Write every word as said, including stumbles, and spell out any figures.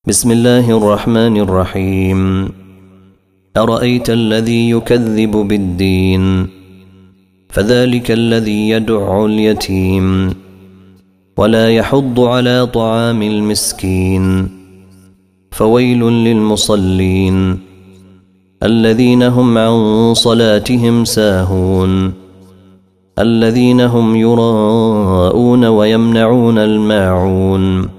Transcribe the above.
بسم الله الرحمن الرحيم. أرأيت الذي يكذب بالدين فذلك الذي يدع اليتيم ولا يحض على طعام المسكين فويل للمصلين الذين هم عن صلاتهم ساهون الذين هم يراءون ويمنعون الماعون